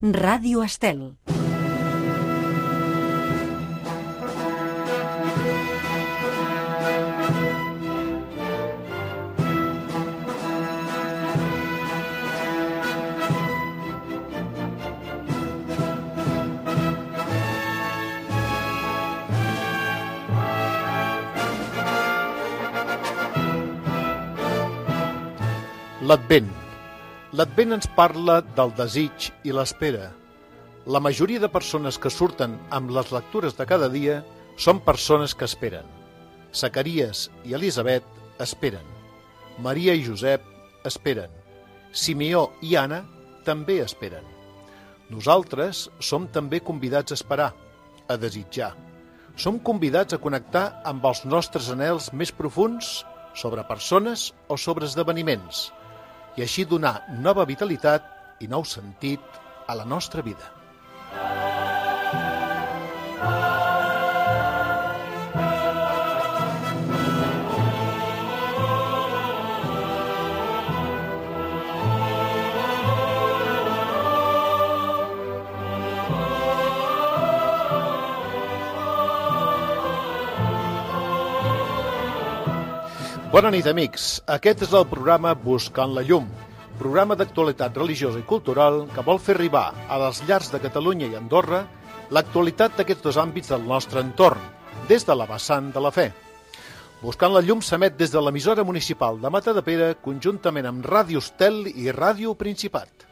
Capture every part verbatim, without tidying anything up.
Ràdio Estel. L'Advent. L'Advent ens parla del desig i l'espera. La majoria de persones que surten amb les lectures de cada dia són persones que esperen. Zacaries i Elisabet esperen. Maria i Josep esperen. Simeó i Anna també esperen. Nosaltres som també convidats a esperar, a desitjar. Som convidats a connectar amb els nostres anhels més profuns sobre persones o sobre esdeveniments, i així donar nova vitalitat i nou sentit a la nostra vida. Bona nit, amics. Aquest és el programa Buscant la Llum, programa d'actualitat religiosa i cultural que vol fer arribar a les llars de Catalunya i Andorra l'actualitat d'aquests dos àmbits del nostre entorn, des de la vessant de la fe. Buscant la Llum s'emet des de l'emissora municipal de Matadepera, conjuntament amb Ràdio Estel i Ràdio Principat.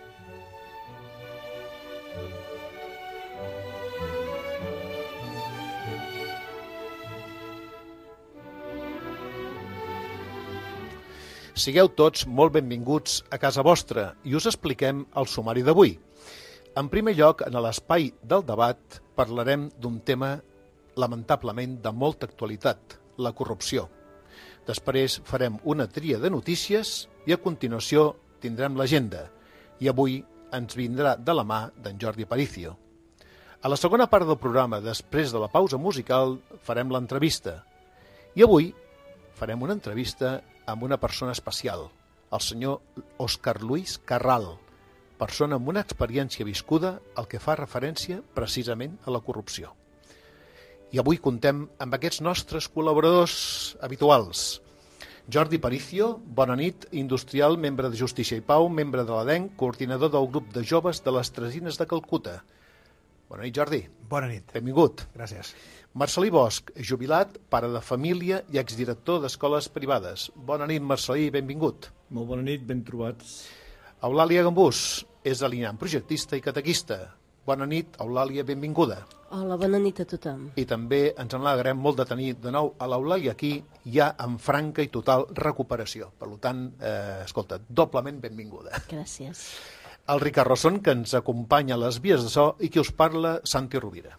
Sigueu tots molt benvinguts a casa vostra i us expliquem el sumari d'avui. En primer lloc, en l'espai del debat, parlarem d'un tema lamentablement de molta actualitat, la corrupció. Després farem una tria de notícies i a continuació tindrem l'agenda. I avui ens vindrà de la mà d'en Jordi Aparicio. A la segona part del programa, després de la pausa musical, farem l'entrevista. I avui farem una entrevista amb una persona especial, el senyor Òscar Lluís Carral, persona amb una experiència viscuda al que fa referència precisament a la corrupció. I avui contem amb aquests nostres col·laboradors habituals. Jordi Aparicio, bona nit, industrial, membre de Justícia i Pau, membre de l'A D E N, coordinador del grup de joves de les Tresines de Calcuta. Bona nit, Jordi. Bona nit. Benvingut. Gràcies. Marcelí Bosch, jubilat, pare de família i exdirector d'escoles privades. Bona nit, Marcelí, benvingut. Molt bona nit, ben trobats. Eulàlia Gambús, és alineant projectista i catequista. Bona nit, Eulàlia, benvinguda. Hola, bona nit a tothom. I també ens en alegrem molt de tenir de nou a l'Eulàlia aquí, ja en franca i total recuperació. Per tant, eh, escolta, doblement benvinguda. Gràcies. El Ricard Rosson, que ens acompanya a les vies de so, i qui us parla, Santi Rovira.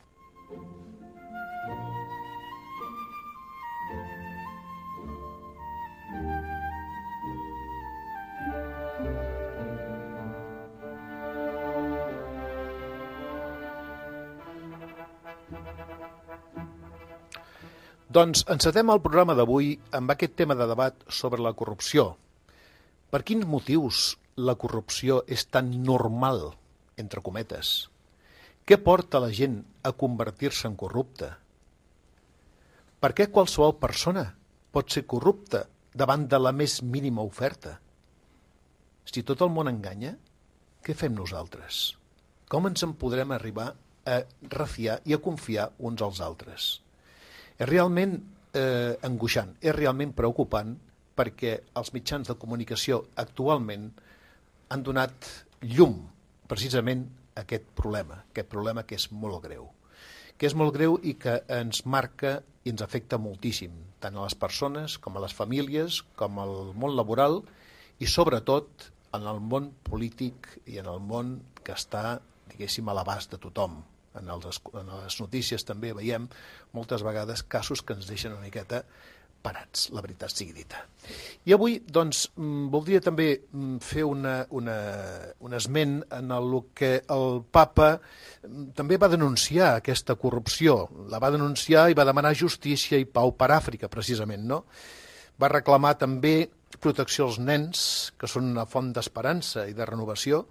Doncs encetem el programa d'avui amb aquest tema de debat sobre la corrupció. Per quins motius la corrupció és tan normal, entre cometes? Què porta la gent a convertir-se en corrupta? Per què qualsevol persona pot ser corrupta davant de la més mínima oferta? Si tot el món enganya, què fem nosaltres? Com ens en podrem arribar a refiar i a confiar uns als altres? És realment eh, angoixant, és realment preocupant perquè els mitjans de comunicació actualment han donat llum precisament a aquest problema, aquest problema que és molt greu, que és molt greu i que ens marca i ens afecta moltíssim, tant a les persones com a les famílies, com al món laboral i sobretot en el món polític i en el món que està, diguéssim, a l'abast de tothom. En, els, en les notícies també veiem moltes vegades casos que ens deixen una miqueta parats, la veritat sigui dita. I avui, doncs, voldria també fer una, una, un esment en el que el papa també va denunciar aquesta corrupció. La va denunciar i va demanar justícia i pau per Àfrica, precisament, no? Va reclamar també protecció als nens, que són una font d'esperança i de renovació,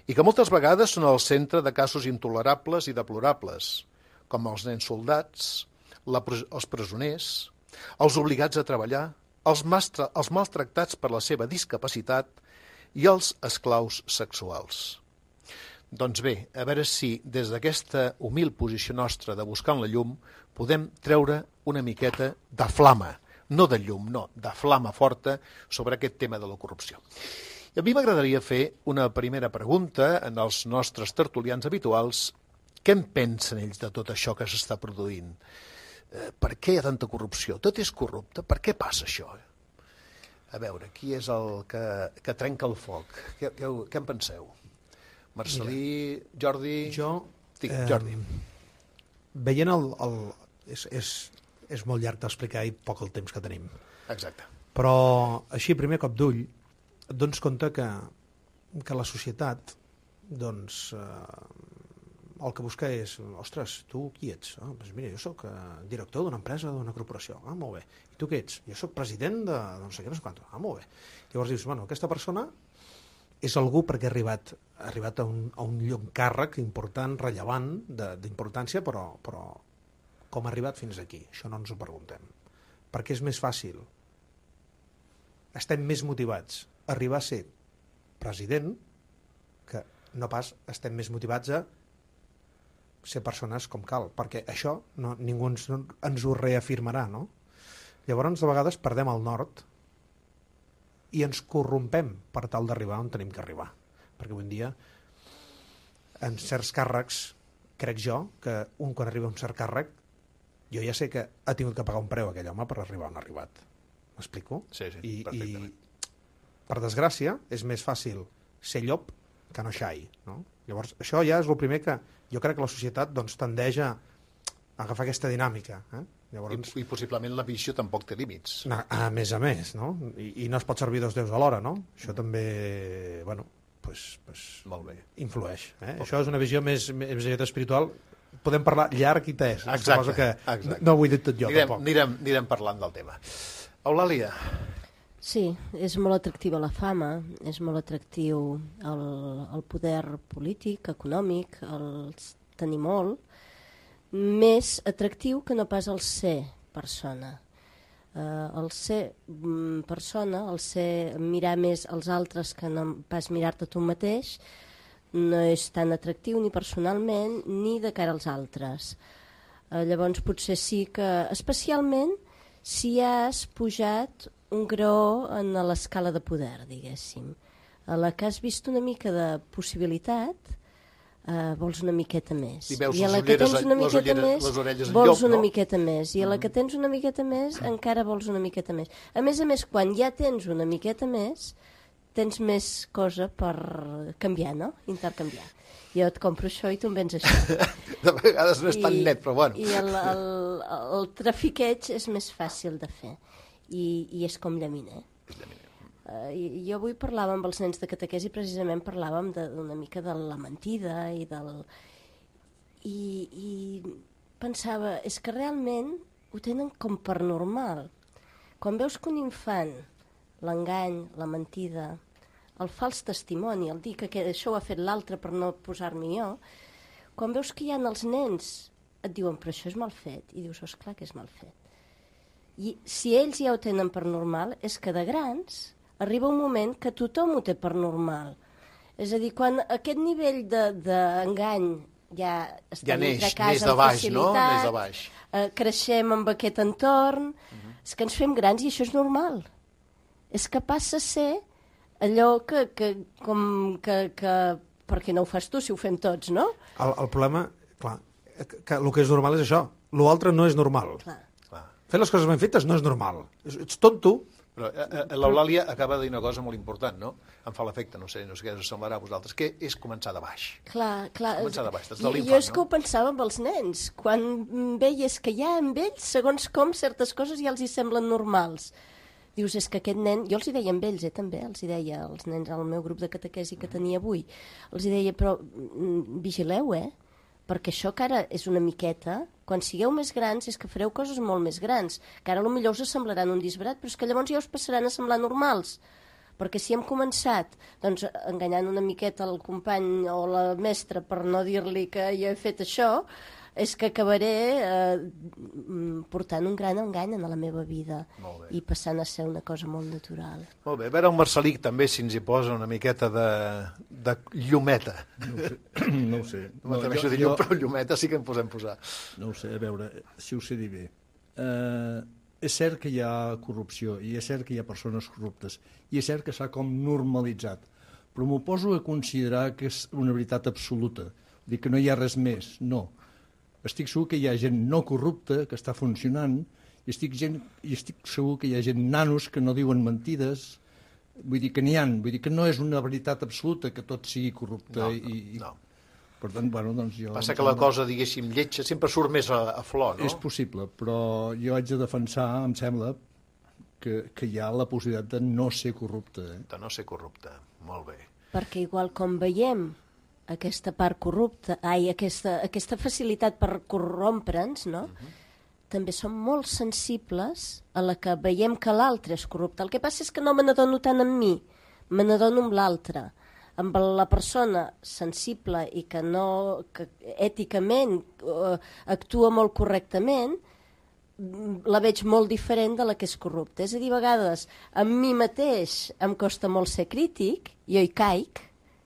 i que moltes vegades són el centre de casos intolerables i deplorables, com els nens soldats, la, els presoners, els obligats a treballar, els, mastre, els maltractats per la seva discapacitat i els esclaus sexuals. Doncs bé, a veure si des d'aquesta humil posició nostra de buscant la llum podem treure una miqueta de flama, no de llum, no, de flama forta sobre aquest tema de la corrupció. I a mi m'agradaria fer una primera pregunta en els nostres tertulians habituals. Què en pensen ells de tot això que s'està produint? Eh, per què hi ha tanta corrupció? Tot és corrupte, per què passa això? A veure, qui és el que, que trenca el foc? Què, què, què en penseu? Marcelí, Mira, Jordi... Jo, Dic, Jordi. Eh, veient el... el és, és, és molt llarg d'explicar i poc el temps que tenim. Exacte. Però així, a primer cop d'ull, et dones compte que, que la societat, doncs, eh, el que busca és, ostres, tu qui ets? Ah, doncs mira, jo sóc eh, director d'una empresa, d'una corporació. Ah, molt bé. I tu què ets? Jo sóc president de no sé què, no sé quant. Ah, molt bé. Llavors dius, bueno, aquesta persona és algú perquè ha arribat, ha arribat a un, a un lloc càrrec important, rellevant, d'importància, però, però com ha arribat fins aquí? Això no ens ho preguntem. Perquè és més fàcil. Estem més motivats a arribar a ser president que no pas estem més motivats a ser persones com cal, perquè això no, ningú ens, no, ens ho reafirmarà, no? Llavors, de vegades, perdem el nord i ens corrompem per tal d'arribar on tenim que arribar. Perquè avui en dia, en certs càrrecs, crec jo, que un quan arriba a un cert càrrec, jo ja sé que ha tingut que pagar un preu aquell home per arribar on ha arribat. M'explico? Sí, sí, I, perfectament. I, per desgràcia, és més fàcil ser llop que no xai, no? Llavors, això ja és el primer que jo crec que la societat doncs, tendeix a agafar aquesta dinàmica. Eh? Llavors, I, I possiblement la visió tampoc té límits. a, a més a més, no? I, i no es pot servir dos déus alhora, no? Això també, bueno, pues, pues, Molt bé. influeix. Eh? Això és una visió més, més espiritual. Podem parlar llarg i tès. Exacte, cosa que exacte. no ho he dit tot jo, anirem, tampoc. anirem, anirem parlant del tema. Eulàlia. Sí, és molt atractiva la fama, és molt atractiu el, el poder polític, econòmic, el tenir molt, més atractiu que no pas el ser persona. Uh, el ser mm, persona, el ser mirar més als altres que no pas mirar-te tu mateix, no és tan atractiu ni personalment ni de cara als altres. Uh, llavors potser sí que, especialment si has pujat un graó en l'escala de poder, diguéssim. A la que has vist una mica de possibilitat, uh, vols una miqueta més. I veus I a la les que ulleres, tens una les miqueta ulleres, més, les orelles en vols llop, una no? miqueta més. I a la que tens una miqueta més, encara vols una miqueta més. A més a més, quan ja tens una miqueta més, tens més cosa per canviar, no? Intercanviar. Jo et compro això i tu em vens això. De vegades no és tan I, net, però bueno. I el, el, el trafiqueig és més fàcil de fer. I, i és com llaminer. Uh, i, jo avui parlava amb els nens de catequesi, precisament parlàvem d'una mica de la mentida i del... I, i pensava, és que realment ho tenen com per normal. Quan veus que un infant, l'engany, la mentida, el fals testimoni, el dir que això ho ha fet l'altre per no posar-m'hi jo, quan veus que hi ha els nens, et diuen, però això és mal fet, i dius, esclar que és mal fet. I si ells ja ho tenen per normal, és que de grans arriba un moment que tothom ho té per normal. És a dir, quan aquest nivell d'engany de, ja està Ja neix, dintre casa neix de amb baix, no? facilitat, Neix de baix. eh, creixem amb aquest entorn, uh-huh. És que ens fem grans i això és normal. És que passa a ser allò que, que, com que, que perquè no ho fas tu si ho fem tots, no? El, el problema, clar, que, que el que és normal és això. L'altre no és normal. Clar. Fer les coses ben fetes no és normal. Ets tonto. Però eh, l'Eulàlia acaba de dir una cosa molt important, no? Em fa l'efecte, no sé, no sé què us semblarà a vosaltres, que és començar de baix. Clar, clar. Començar de baix, des de Jo, l'infant, jo és que no? ho pensava amb els nens. Quan veies que ja amb ells, segons com, certes coses ja els hi semblen normals. Dius, és que aquest nen... Jo els hi deia amb ells, eh, també, els hi deia als nens al meu grup de catequesi que tenia avui. Els hi deia, però mm, vigileu, eh? Perquè això que ara és una miqueta, quan sigueu més grans és que fareu coses molt més grans, que ara potser us semblaran un disbarat, però és que llavors ja us passaran a semblar normals, Perquè si hem començat doncs, enganyant una miqueta el company o la mestra per no dir-li que jo he fet això, és que acabaré eh, portant un gran engany en la meva vida i passant a ser una cosa molt natural. Molt bé, a veure el Marcelí també si ens hi posa una miqueta de, de llumeta. No ho sé. No, ho sé. No m'atreveixo a dir llum, però llumeta sí que en posem posar. No ho sé, a veure, si ho sé dir bé. Uh, és cert que hi ha corrupció i és cert que hi ha persones corruptes i és cert que s'ha com normalitzat, però m'ho poso a considerar que és una veritat absoluta, dir que no hi ha res més, no. Estic segur que hi ha gent no corrupta que està funcionant i estic, gent, i estic segur que hi ha gent nanos que no diuen mentides, vull dir que n'hi ha, vull dir que no és una veritat absoluta que tot sigui corrupte. No, i, no. Per tant, bueno, doncs jo... Passa que la cosa, diguéssim, lletja sempre surt més a, a flor, no? És possible, però jo haig de defensar, em sembla, que, que hi ha la possibilitat de no ser corrupte. Eh? De no ser corrupte, molt bé. Perquè igual com veiem aquesta part corrupta, ai, aquesta, aquesta facilitat per corrompre'ns, no? Uh-huh. També som molt sensibles a la que veiem que l'altre és corrupte. El que passa és que no me n'adono tant amb mi, me n'adono amb l'altre. Amb la persona sensible i que, no, que èticament uh, actua molt correctament, la veig molt diferent de la que és corrupta. És a dir, a vegades, amb mi mateix em costa molt ser crític, jo hi caic,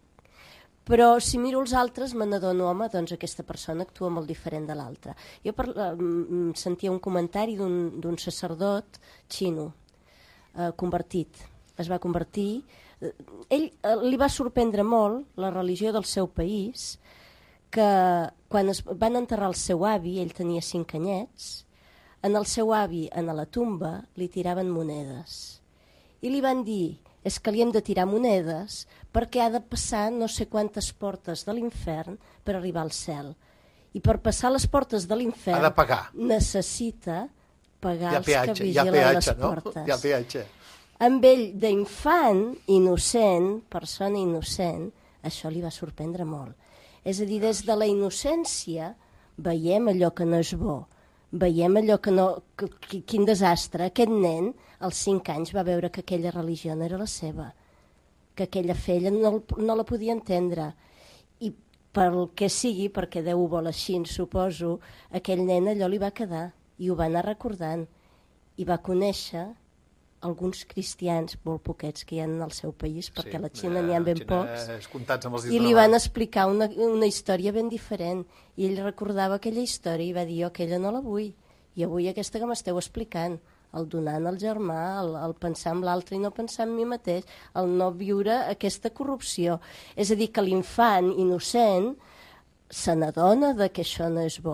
però si miro els altres me n'adono, home, doncs aquesta persona actua molt diferent de l'altra. Jo per, eh, sentia un comentari d'un sacerdot xino, eh, convertit. Es va convertir... Eh, ell eh, li va sorprendre molt la religió del seu país, que quan es van enterrar el seu avi, ell tenia cinc anyets, en el seu avi, en la tumba, li tiraven monedes. I li van dir... és que li hem de tirar monedes perquè ha de passar no sé quantes portes de l'infern per arribar al cel. I per passar les portes de l'infern ha de pagar. Necessita pagar els peatge, que vigilen peatge, les no? portes. Hi ha peatge. Amb ell d'infant, innocent, persona innocent, això li va sorprendre molt. És a dir, des de la innocència veiem allò que no és bo. Veiem allò que no... Que, quin desastre. Aquest nen, als cinc anys, va veure que aquella religió no era la seva, que aquella fe ella no, no la podia entendre. I pel que sigui, perquè Déu ho vol així, suposo, aquell nen allò li va quedar i ho va anar recordant. I va conèixer alguns cristians molt poquets que hi ha en el seu país, perquè sí, a la Xina n'hi ha ben pocs, i li van explicar una, una història ben diferent. I ell recordava aquella història i va dir, jo aquella no la vull, i avui aquesta que m'esteu explicant, el donar al germà, el, el pensar en l'altre i no pensar en mi mateix, el no viure aquesta corrupció. És a dir, que l'infant innocent se n'adona de que això no és bo.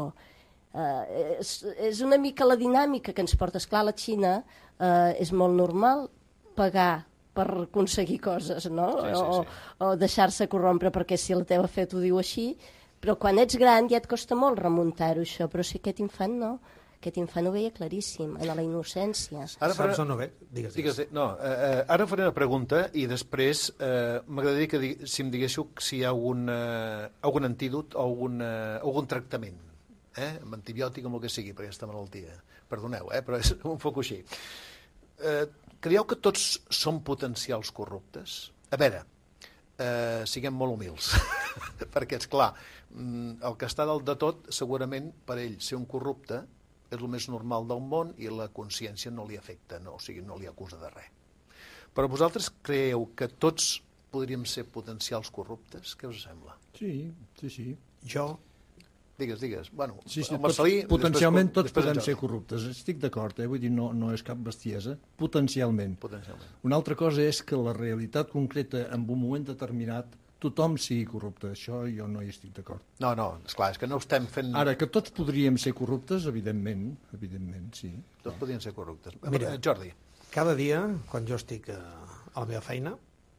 Uh, és, és una mica la dinàmica que ens porta. Esclar, a la Xina uh, és molt normal pagar per aconseguir coses, no? Sí, sí, o, sí. o deixar-se corrompre perquè si la teva fe t'ho diu així, però quan ets gran ja et costa molt remuntar-ho això, però si aquest infant no, aquest infant ho veia claríssim, en la innocència. Ara faré... Saps on no ve? Digues, digues. digues no, eh, ara faré una pregunta i després eh, m'agradaria que digui, si em diguéssiu si hi ha algun, eh, algun antídot o algun, eh, algun tractament, eh, amb antibiòtic o amb el que sigui per aquesta malaltia. Perdoneu, eh, però és un foc així. Eh, creieu que tots som potencials corruptes? A veure, eh, siguem molt humils, perquè, esclar, el que està dalt de tot, segurament, per ell, ser un corrupte és el més normal del món i la consciència no li afecta, no, o sigui, no li acusa de res. Però vosaltres creieu que tots podríem ser potencials corruptes? Què us sembla? Sí, sí, sí. Jo... Digues, digues. Bueno, sí, sí, el Marcelí... Tots, potencialment després, tots després podem ser corruptes. Estic d'acord, eh? Vull dir, no, no és cap bestiesa. Potencialment. Potencialment. Una altra cosa és que la realitat concreta, en un moment determinat, tothom sigui corrupte. Això jo no hi estic d'acord. No, no, esclar, és que no estem fent... Ara, que tots podríem ser corruptes, evidentment, evidentment, sí. Tots podrien ser corruptes. Mira, Jordi. Cada dia, quan jo estic a la meva feina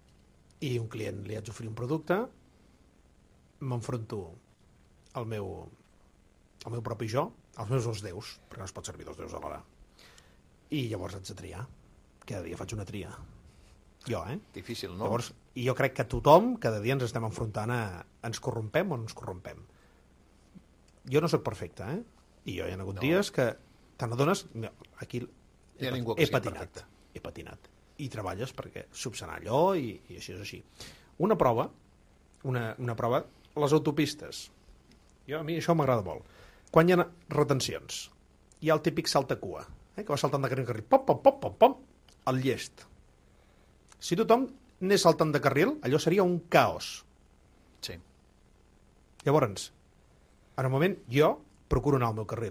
i un client li haig d'oferir un producte, m'enfronto al meu, al meu propi jo, als meus dos déus, perquè no es pot servir dos déus alhora. I llavors haig de triar. Cada dia faig una tria. Jo, eh? Difícil, no? Llavors, i jo crec que tothom, cada dia ens estem enfrontant a ens corrompem o no ens corrompem. Jo no sóc perfecte, eh? I jo hi ha hagut no. dies que te n'adones... Aquí he, he patinat. He patinat. i treballes perquè subsanar allò i, i així és així. Una prova, una, una prova, les autopistes. Jo, a mi això m'agrada molt. Quan hi ha retencions, hi ha el típic saltacua, eh, que va saltant de carril en carril, pom, pom, pom, pom, pom, el llest. Si tothom anés saltant de carril, allò seria un caos. Sí. Llavors, en un moment, jo procuro anar al meu carril.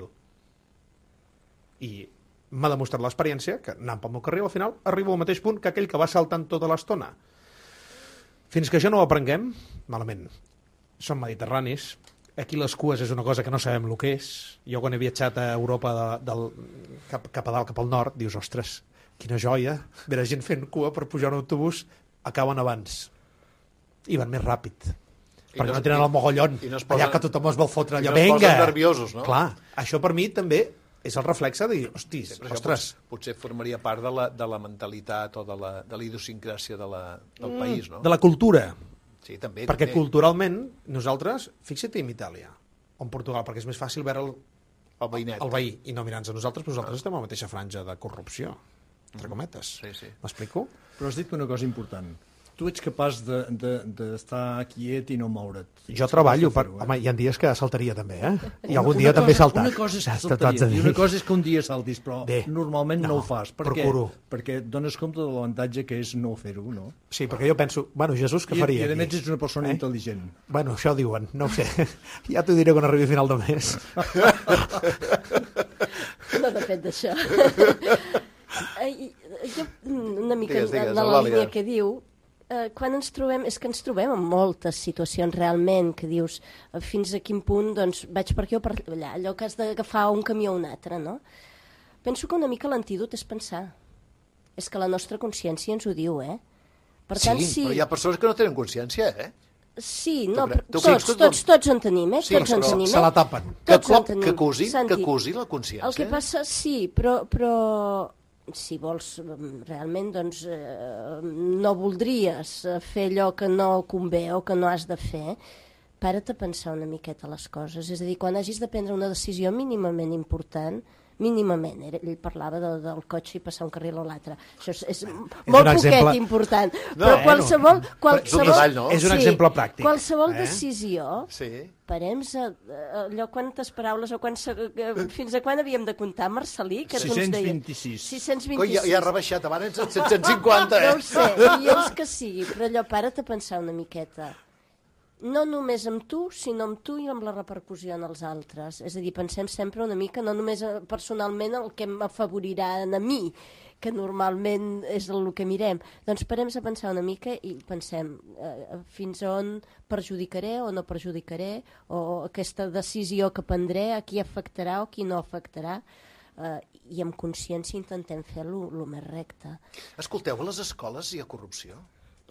I m'ha demostrat l'experiència que anant pel meu carril, al final, arribo al mateix punt que aquell que va saltant tota l'estona. Fins que això no ho aprenguem, malament. Som mediterranis, aquí les cues és una cosa que no sabem el que és. Jo quan he viatjat a Europa de, del, cap, cap a dalt, cap al nord, dius, ostres, quina joia, veure gent fent cua per pujar un autobús, acaben abans. I van més ràpid. I perquè no, no tenen el mogollon, no posen, allà que tothom es vol fotre allò. I no es Venga! posen nerviosos, no? Clar, això per mi també és el reflexe de dir, hosti, sí, ostres... Potser, potser formaria part de la, de la mentalitat o de la, de la idiosincràsia de la, del mm, país, no? De la cultura. Sí, també. Perquè també. Culturalment, nosaltres, fixa't en Itàlia, o en Portugal, perquè és més fàcil veure el, el, veïnet. el veí i no mirar-nos a nosaltres, però nosaltres ah. estem a la mateixa franja de corrupció, entre cometes. Sí, sí. M'explico? Però has dit una cosa important. Tu ets capaç d'estar de, de, de quiet i no moure't. Jo treballo, per... eh? Home, hi ha dies que saltaria també, eh? I algun dia també he saltat. Una cosa és que saltaria, i una cosa és que un dia saltis, però Bé, normalment no, no ho fas. Per procuro. Què? Perquè et dones compte de l'avantatge que és no fer-ho, no? Sí, perquè jo penso, bueno, Jesús, què I, faria I a aquí? més ets una persona eh? intel·ligent. Bueno, això diuen, no ho sé. Ja t'ho diré quan arribi a final de mes. No depèn d'això. Jo, una mica digues, digues, de la línia que diu, eh, quan ens trobem, és que ens trobem en moltes situacions realment, que dius eh, fins a quin punt doncs, vaig per aquí o per allà, allò que has d'agafar un camí o un altre, no? Penso que una mica l'antídot és pensar. És que la nostra consciència ens ho diu, eh? Per tant, sí, sí, però hi ha persones que no tenen consciència, eh? Sí, no, tu, però tu, tots, tu, tots, tots en tenim, eh? Sí, tots en tenim, eh? Se la tapen. Que, Tots en tenim. que, acusi, Santi, que acusi la consciència. el que passa, sí, però, però si vols realment, doncs, eh, no voldries fer allò que no convé o que no has de fer, para't a pensar una miqueta les coses. És a dir, quan hagis de prendre una decisió mínimament important, mínimament, ell parlava de, del cotxe i passar un carril o l'altre. Això és, és molt poquet exemple... important, no, però qualsevol... no. qualsevol Detall, no? És un sí, exemple pràctic. Qualsevol eh? decisió... Sí. Parem a, allò quantes paraules o quants, fins a quan havíem de comptar, Marcelí? Que sis-cents vint-i-sis. sis-cents vint-i-sis. Coi, ja, ja ha rebaixat, abans eren set-cents cinquanta, eh? No ho sé, i els que sigui, però allò, para't a pensar una miqueta. No només amb tu, sinó amb tu i amb la repercussió en els altres. És a dir, pensem sempre una mica, no només personalment el que m'afavorirà a mi, que normalment és el que mirem. Doncs parem a pensar una mica i pensem eh, fins on perjudicaré o no perjudicaré, o aquesta decisió que prendré, a qui afectarà o qui no afectarà, eh, i amb consciència intentem fer-lo el més recte. Escolteu, a les escoles hi ha corrupció?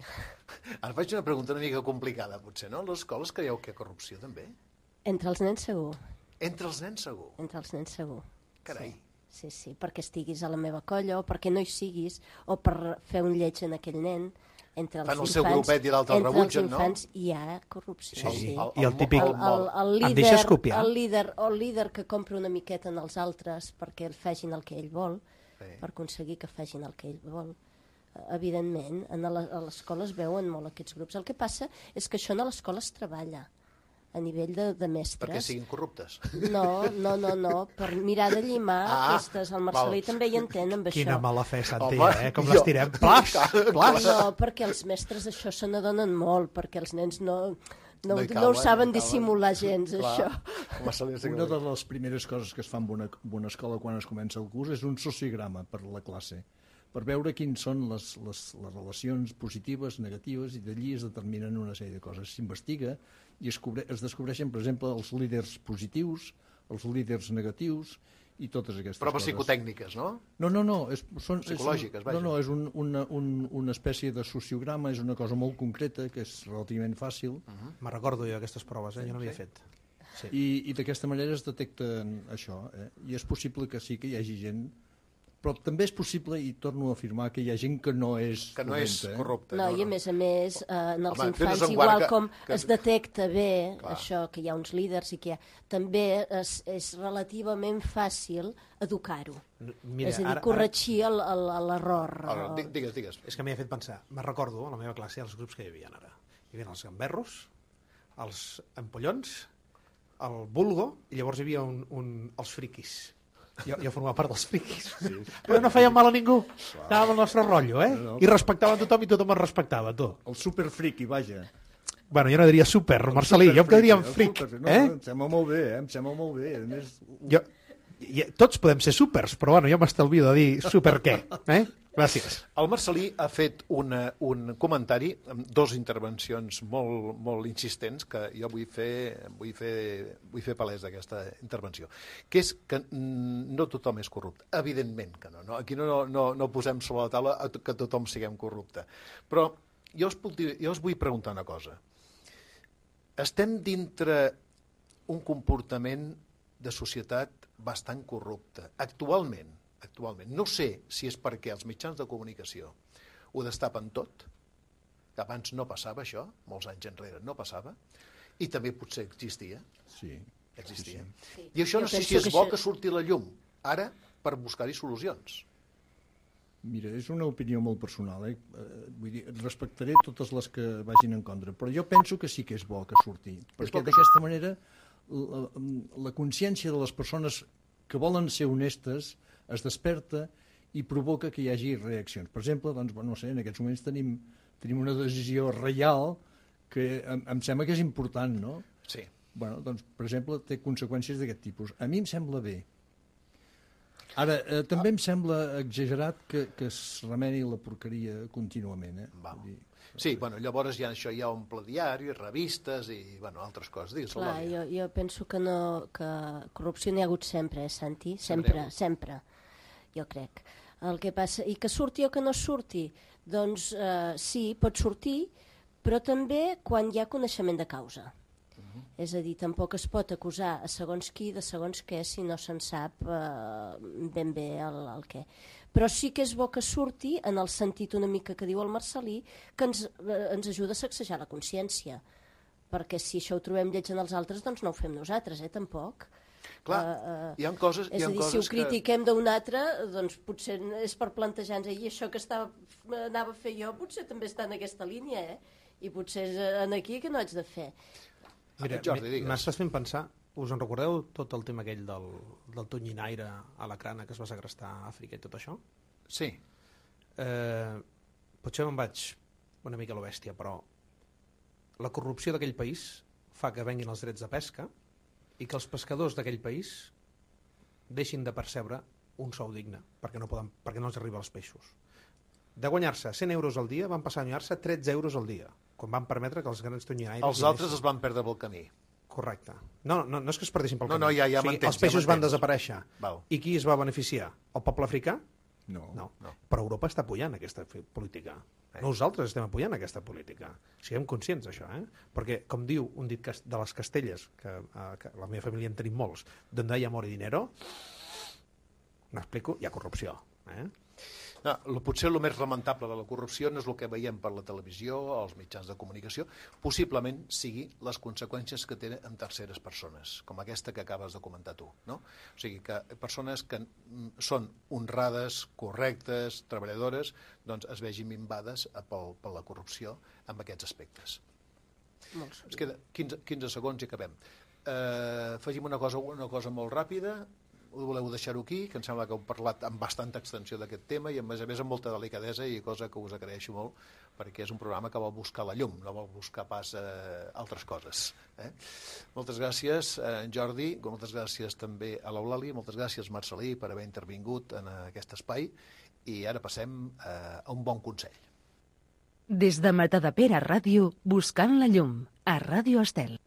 Ara faig una pregunta una mica complicada, potser, no? A les escoles creieu que hi ha corrupció, també? Entre els nens segur. Entre els nens segur? Entre els nens segur. Carai. Sí. Sí, sí, perquè estiguis a la meva colla o perquè no hi siguis, o per fer un lleig en aquell nen. Entre els Fan el infants, seu grupet i l'altre el rebutgen, no? Entre els infants hi ha corrupció, sí. Sí. sí. I el típic... El, el, el, líder, em deixes copiar? El líder, el líder que compra una miqueta en els altres perquè el facin el que ell vol, sí. Per aconseguir que facin el que ell vol. Evidentment, a l'escola es veuen molt aquests grups. El que passa és que això a l'escola es treballa a nivell de, de mestres. Perquè siguin corruptes. No, no, no, no, per mirar de llimar ah, aquestes. El Marcelí val. També hi entén amb això. Quina mala fe, Santi, eh? Com les tirem. Plas, plas. No, perquè els mestres això se n'adonen molt, perquè els nens no... No, no, cauen, no ho saben no dissimular gens, clar, això. Una de les primeres coses que es fan en una, en una escola quan es comença el curs és un sociograma per la classe, per veure quins són les, les, les relacions positives, negatives, i d'allí es determinen una sèrie de coses. S'investiga i es, cobre, es descobreixen, per exemple, els líders positius, els líders negatius, i totes aquestes proves coses. psicotècniques, no? No, no, no. És, són, psicològiques, és, vaja. No, no, és un, una, un, una espècie de sociograma, és una cosa molt concreta, que és relativament fàcil. Uh -huh. Me recordo jo aquestes proves, eh? Jo no havia sí. fet. Sí. I, i d'aquesta manera es detecten això, eh? I és possible que sí que hi hagi gent, però també és possible, i torno a afirmar, que hi ha gent que no és que no és dolenta, eh? corrupta. No, i a més a més, eh, en els Home, infants, tens en igual guarda que- com que- es detecta bé Clar. això, que hi ha uns líders i que hi ha... També és, és relativament fàcil educar-ho. Mira, És a dir, ara- corregir el- el- l'error. Ara, di- digues, digues. És que m'hi ha fet pensar. Me recordo, a la meva classe, els grups que hi havia ara. Hi havia els gamberros, els empollons, el vulgo, i llavors hi havia un, un, els friquis. Jo, jo formava part dels friquis. Sí. Però no feien mal a ningú. Estàvem al nostre rotllo, eh? No, no. I respectaven tothom i tothom es respectava, tu. El superfriqui, vaja. Bueno, jo no diria super, Marcelí, jo em quedaria en El fric. super- no, Eh? no, em sembla molt bé, eh? Em sembla molt bé. A més, Jo, i, tots podem ser supers, però bueno, jo m'estalvio de dir super què. Eh? Gràcies. El Marcelí ha fet una, un comentari amb dues intervencions molt, molt insistents que jo vull fer, vull fer, vull fer palès d'aquesta intervenció, que és que mm, no tothom és corrupte. Evidentment que no. no? Aquí no, no, no posem sobre la taula que tothom siguem corrupte. Però jo us, puc dir, jo us vull preguntar una cosa. Estem dintre un comportament de societat bastant corrupte. Actualment, actualment. No sé si és perquè els mitjans de comunicació ho destapen tot, que abans no passava això, molts anys enrere no passava, i també potser existia. sí. existia. Sí, sí. I això Jo no sé penso si és que bo això- que surti a la llum, ara, per buscar-hi solucions. Mira, és una opinió molt personal, eh? Eh, Vull dir, respectaré totes les que vagin en contra, però jo penso que sí que és bo que surti, perquè bo que d'aquesta manera la, la consciència de les persones que volen ser honestes es desperta i provoca que hi hagi reaccions. Per exemple, doncs, bueno, no sé, en aquests moments tenim, tenim una decisió reial que em, em sembla que és important, no? Sí. Bueno, doncs, per exemple, té conseqüències d'aquest tipus. A mi em sembla bé. Ara, eh, també em sembla exagerat que, que es remeni la porqueria contínuament. Eh? Val. Vull dir, Sí, bueno, llavors ja això hi ha omple diari, revistes i bueno, altres coses. Digues, Clar, Eulàlia. jo, jo penso que, no, que corrupció n'hi ha hagut sempre, eh, Santi? Sempre n'hi ha Sempre, hagut. sempre, jo crec. El que passa, i que surti o que no surti, doncs eh, sí, pot sortir, però també quan hi ha coneixement de causa. És a dir, tampoc es pot acusar a segons qui de segons què si no se'n sap eh, ben bé el, el què. Però sí que és bo que surti en el sentit una mica que diu el Marcelí, que ens, eh, ens ajuda a sacsejar la consciència. Perquè si això ho trobem lleig en els altres, doncs no ho fem nosaltres, eh, tampoc. Clar, Eh, eh, hi ha coses, hi és ha a dir, si coses ho critiquem d'un altre, doncs potser és per plantejar-nos i això que estava, anava a fer jo potser també està en aquesta línia, eh? I potser és en aquí que no haig de fer. Mira, Jordi, digues. m'estàs fent pensar, us en recordeu tot el tema aquell del, del tonyinaire a la crana que es va segrestar a Àfrica i tot això? Sí, Eh, potser me'n vaig una mica a la bèstia, però la corrupció d'aquell país fa que venguin els drets de pesca i que els pescadors d'aquell país deixin de percebre un sou digne, perquè no, poden, perquè no els arriba als peixos. De guanyar-se cent euros al dia, van passar a guanyar-se tretze euros al dia, quan van permetre que els grans tonyinaires... els altres es van perdre pel camí. Correcte. No, no, no és que es perdessin pel No, no, camí. ja- ja o sigui, m'entens, els peixos ja van m'entens. desaparèixer. Val. I qui es va beneficiar? El poble africà? no. No. No. Però Europa està apoyant aquesta fi- política. Eh. Nosaltres estem apoyant aquesta política. Siguem conscients d'això, eh? Perquè, com diu un dit cas- de les Castelles, que, eh, que la meva família en tenim molts, donde hay amor y dinero, m'explico, hi ha corrupció. Eh? No, lo, potser el més lamentable de la corrupció no és el que veiem per la televisió o els mitjans de comunicació, possiblement sigui les conseqüències que tenen amb terceres persones, com aquesta que acabes de comentar tu. No? O sigui, que persones que mm, són honrades, correctes, treballadores, doncs es vegin minvades pel, per la corrupció amb aquests aspectes. Molt Ens queda quinze, quinze segons i acabem. Eh, afegim una cosa, una cosa molt ràpida. Ho voleu deixar-ho aquí, que em sembla que heu parlat amb bastanta extensió d'aquest tema i a més a més amb molta delicadesa i cosa que us agraeixo molt perquè és un programa que vol buscar la llum, no vol buscar pas eh, altres coses. Eh? Moltes gràcies, eh, Jordi, moltes gràcies també a l'Eulàlia, moltes gràcies, Marcelí, per haver intervingut en aquest espai i ara passem eh, a un bon consell. Des de Matadepera Ràdio, buscant la llum, a Ràdio Estel.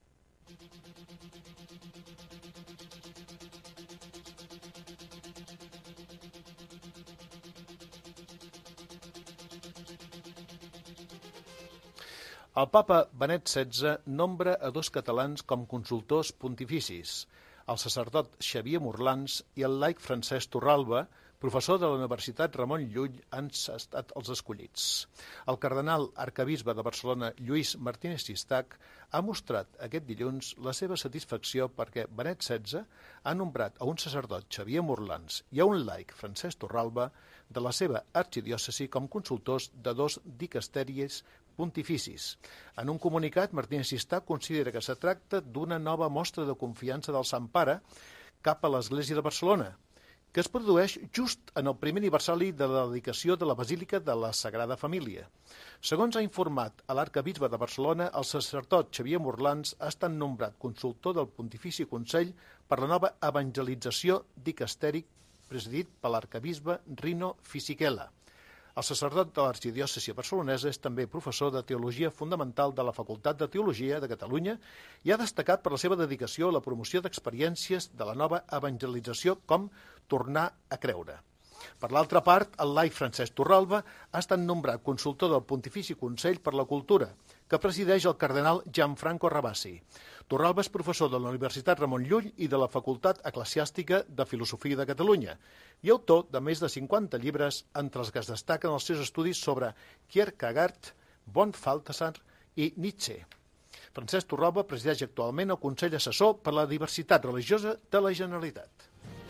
El papa Benet setze nombra a dos catalans com consultors pontificis, el sacerdot Xavier Morlans i el laic Francesc Torralba, professor de la Universitat Ramon Llull, han estat els escollits. El cardenal arcabisbe de Barcelona, Lluís Martínez Sistac, ha mostrat aquest dilluns la seva satisfacció perquè Benet setze ha nombrat a un sacerdot, Xavier Morlans, i a un laic, Francesc Torralba, de la seva arxidiòcesi com consultors de dos dicasteris pontificis. En un comunicat, Martínez Sistac considera que se tracta d'una nova mostra de confiança del Sant Pare cap a l'Església de Barcelona, que es produeix just en el primer aniversari de la dedicació de la Basílica de la Sagrada Família. Segons ha informat a l'arcabisbe de Barcelona, el sacerdot Xavier Morlans ha estat nombrat consultor del Pontifici Consell per la nova evangelització dicastèric presidit per l'arcabisbe Rino Fisichella. El sacerdot de l'arxidiòcesi barcelonesa és també professor de Teologia Fundamental de la Facultat de Teologia de Catalunya i ha destacat per la seva dedicació a la promoció d'experiències de la nova evangelització com tornar a creure. Per l'altra part, el laic Francesc Torralba ha estat nombrat consultor del Pontifici Consell per la Cultura, que presideix el cardenal Gianfranco Ravasi. Torralba és professor de la Universitat Ramon Llull i de la Facultat Eclesiàstica de Filosofia de Catalunya i autor de més de cinquanta llibres, entre els que es destaquen els seus estudis sobre Kierkegaard, von Balthasar i Nietzsche. Francesc Torralba presideix actualment el Consell Assessor per la Diversitat Religiosa de la Generalitat.